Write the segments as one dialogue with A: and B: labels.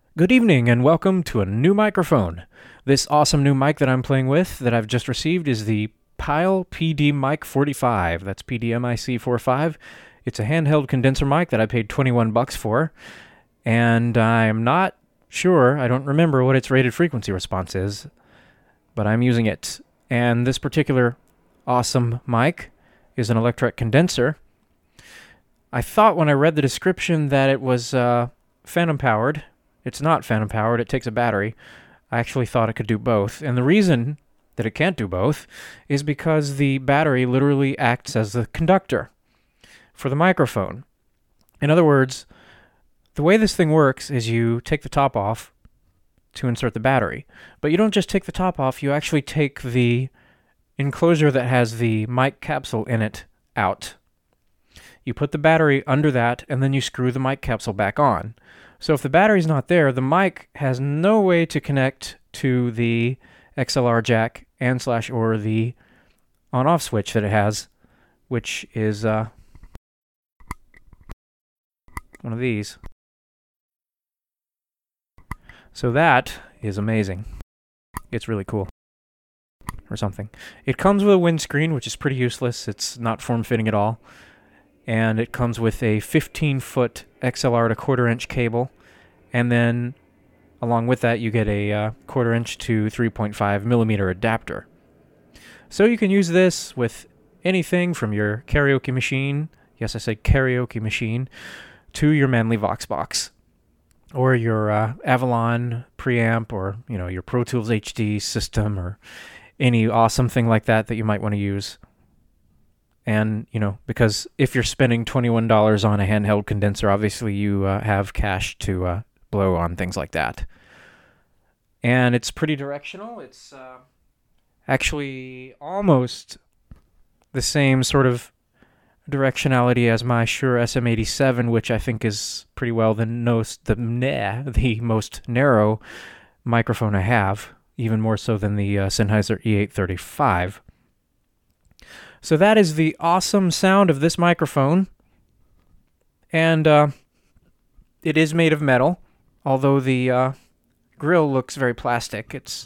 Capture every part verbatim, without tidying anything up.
A: Good evening and welcome to a new microphone. This awesome new mic that I'm playing with that I've just received is the Pyle P D Mic forty-five. That's P D M I C forty-five. It's a handheld condenser mic that I paid twenty-one bucks for, and I'm not sure, I don't remember what its rated frequency response is, but I'm using it. And this particular awesome mic is an electret condenser. I thought when I read the description that it was uh, phantom powered. It's not phantom powered, it takes a battery. I actually thought it could do both. And the reason that it can't do both is because the battery literally acts as the conductor for the microphone. In other words, the way this thing works is you take the top off to insert the battery. But you don't just take the top off, you actually take the enclosure that has the mic capsule in it out. You put the battery under that, and then you screw the mic capsule back on. So if the battery's not there, the mic has no way to connect to the X L R jack and slash or the on-off switch that it has, which is uh, one of these. So that is amazing. It's really cool. Or something. It comes with a windscreen, which is pretty useless. It's not form-fitting at all. And it comes with a fifteen-foot X L R to quarter-inch cable, and then along with that you get a uh, quarter-inch to three point five millimeter adapter. So you can use this with anything from your karaoke machine, yes I said karaoke machine, to your Manley Voxbox, or your uh, Avalon preamp, or you know your Pro Tools H D system, or any awesome thing like that that you might want to use. And, you know, because if you're spending twenty-one dollars on a handheld condenser, obviously you uh, have cash to uh, blow on things like that. And it's pretty directional. It's uh, actually almost the same sort of directionality as my Shure S M eighty-seven, which I think is pretty well the, most, the, nah, the most narrow microphone I have, even more so than the uh, Sennheiser E eight thirty-five. So that is the awesome sound of this microphone, and uh, it is made of metal, although the uh, grill looks very plastic. It's,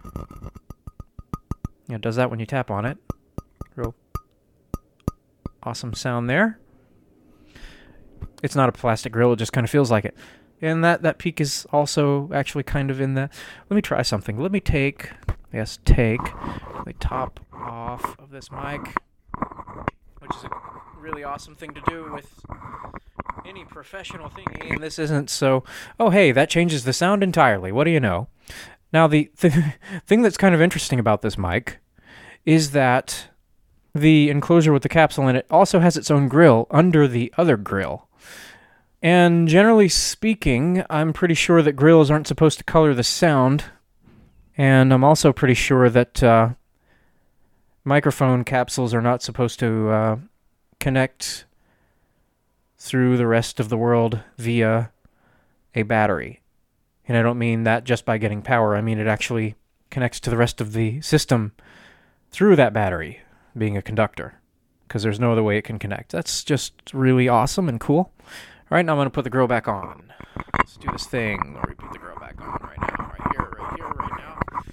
A: yeah, it does that when you tap on it. Real awesome sound there. It's not a plastic grill, it just kind of feels like it. And that, that peak is also actually kind of in the... Let me try something. Let me take... Yes, take the top off of this mic, which is a really awesome thing to do with any professional thingy, and this isn't so... Oh, hey, that changes the sound entirely. What do you know? Now, the th- thing that's kind of interesting about this mic is that the enclosure with the capsule in it also has its own grill under the other grill. And generally speaking, I'm pretty sure that grills aren't supposed to color the sound. And I'm also pretty sure that uh, microphone capsules are not supposed to uh, connect through the rest of the world via a battery. And I don't mean that just by getting power. I mean it actually connects to the rest of the system through that battery, being a conductor, because there's no other way it can connect. That's just really awesome and cool. All right, now I'm going to put the grill back on. Let's do this thing. Let me put the grill back on right now, right here, right here, right now.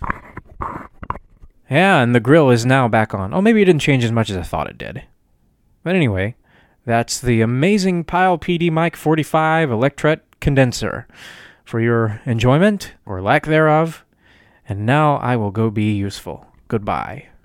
A: Yeah, and the grill is now back on. Oh, maybe it didn't change as much as I thought it did. But anyway, that's the amazing Pyle P D Mic forty-five electret condenser for your enjoyment, or lack thereof. And now I will go be useful. Goodbye.